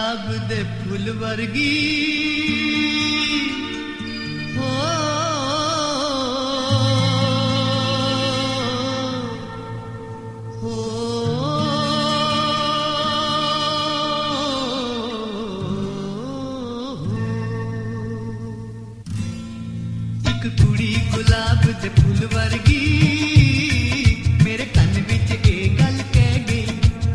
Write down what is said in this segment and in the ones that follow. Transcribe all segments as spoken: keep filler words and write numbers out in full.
गुलाब दे full वर्गी हो हो एक कुड़ी गुलाब दे फुल वर्गी मेरे कन विच ए गल कह गई।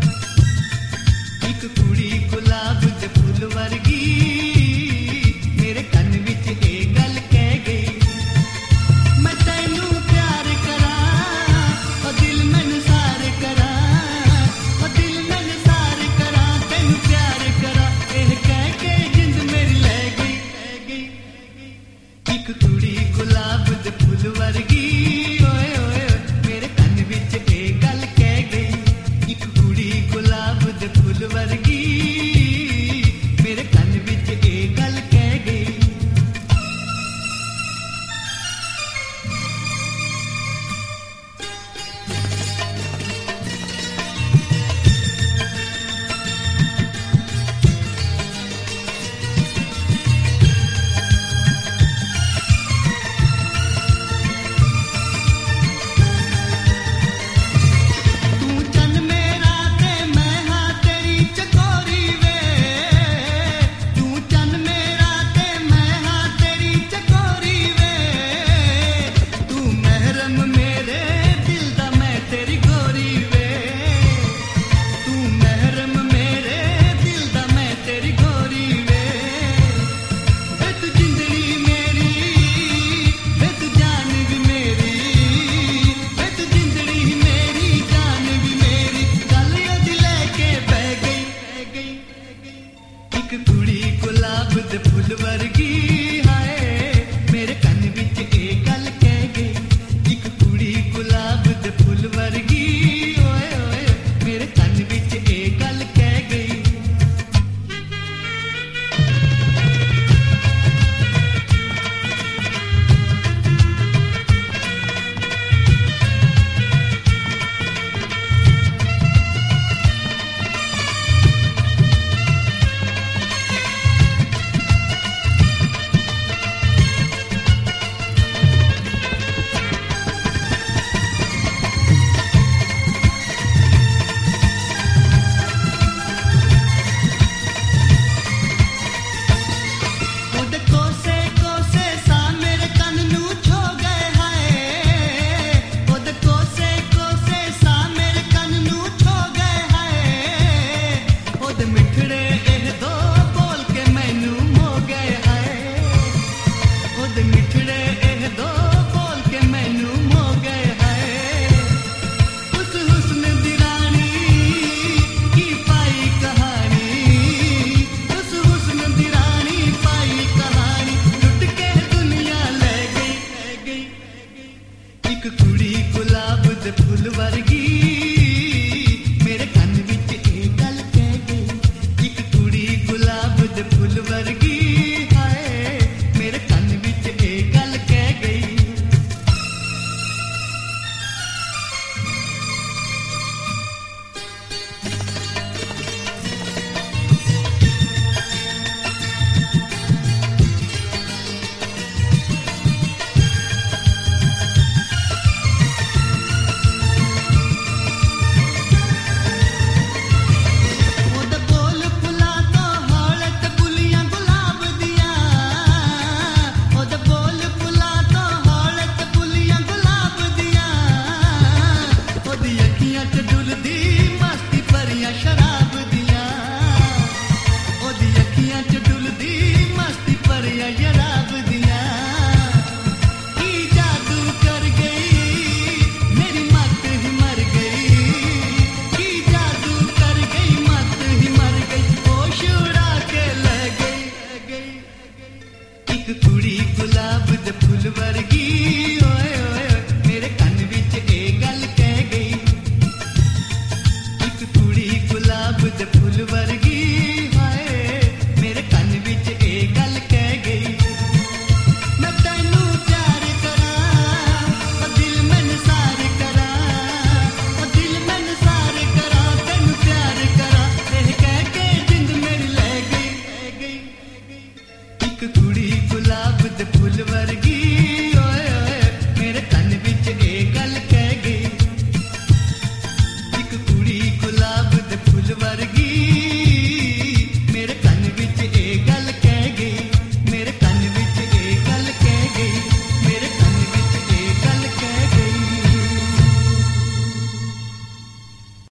एक कुड़ी गुलाब दे फुल वर्गी मेरे कन विच ए गल कह गई। मैं तैनू प्यार करा ओ दिल मैनू सार करा ओ दिल मैनू सार करा तैनू प्यार करा एह कह के जिंद मेरी ले गई ले गई। एक कुड़ी गुलाब दे फुल वर्गी ओए ओए मेरे कन विच ए गल कह गई। एक कुड़ी गुलाब दे फुल वर्गी मेरे कन विच ए गल कह गई। गुलाब